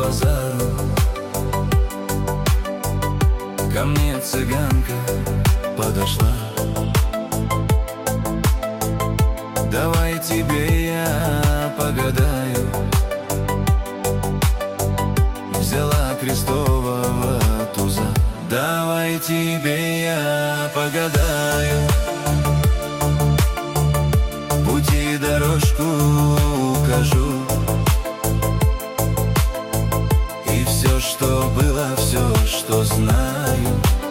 базару ко мне цыганка подошла. Давай тебе я погадаю. Взяла крестового туза. Давай тебе я погадаю. Пути дорожку укажу. И все, что было, все, что знаю,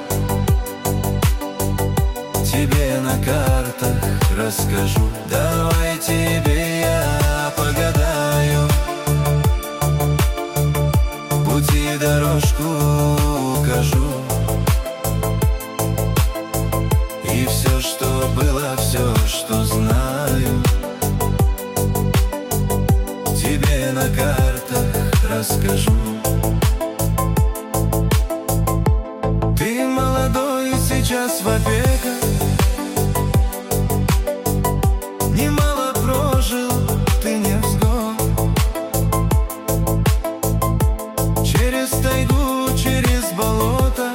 тебе на картах расскажу. Давай тебе я погадаю. Пути дорожку укажу. И все, что было, все, что знаю, тебе на картах расскажу. Ты молодой сейчас в опеках, немало прожил, ты не взгон. Через тайгу, через болото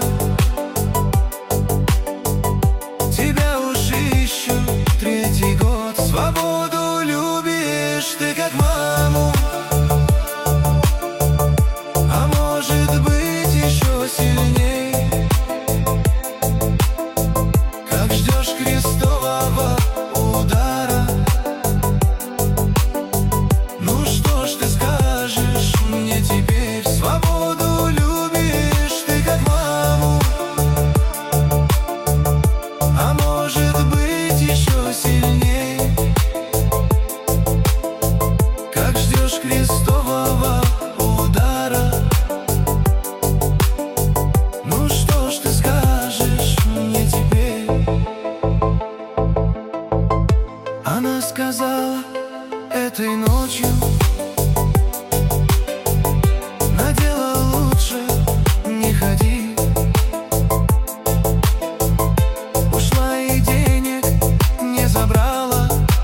тебя уж ищу третий год. Свободу любишь ты как маму, а может быть еще сильней. Как ждешь крестового удара, ну что ж ты скажешь мне теперь? Свободу любишь ты как маму, а может быть еще сильней. Как ждешь крестового удара, ну что ж ты скажешь мне теперь? Она сказала этой ночью: на дело лучше не ходи. Ушла и денег не забрала,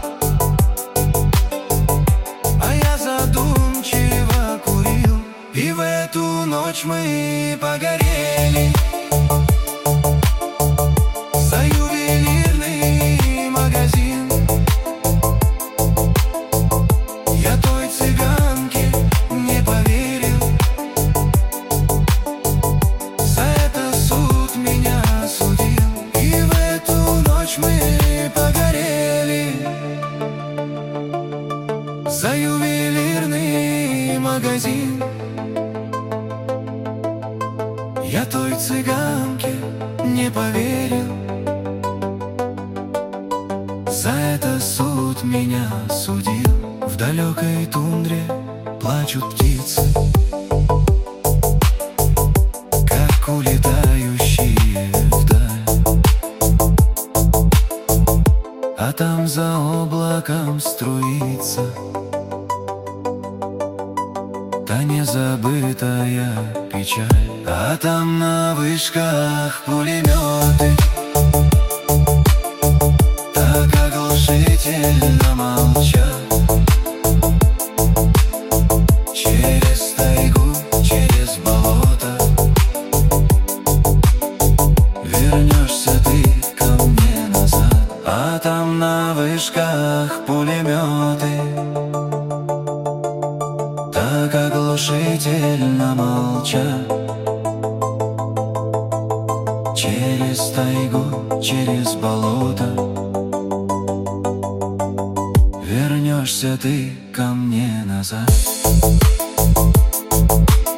а я задумчиво курил. И в эту ночь мы погорели за ювелирный магазин. Я той цыганке не поверил, за это суд меня судил. И в эту ночь мы погорели за ювелирный магазин. Я той цыганке не поверил, за это суд меня судил. В далекой тундре плачут птицы, как улетающие вдаль. А там за облаком струится та незабытая печаль. А там на вышках пулеметы так оглушительно молчат. Через тайгу, через болото вернешься ты ко мне назад. А там на вышках пулеметы так оглушительно молчат. Через тайгу, через болото вернешься ты ко мне назад.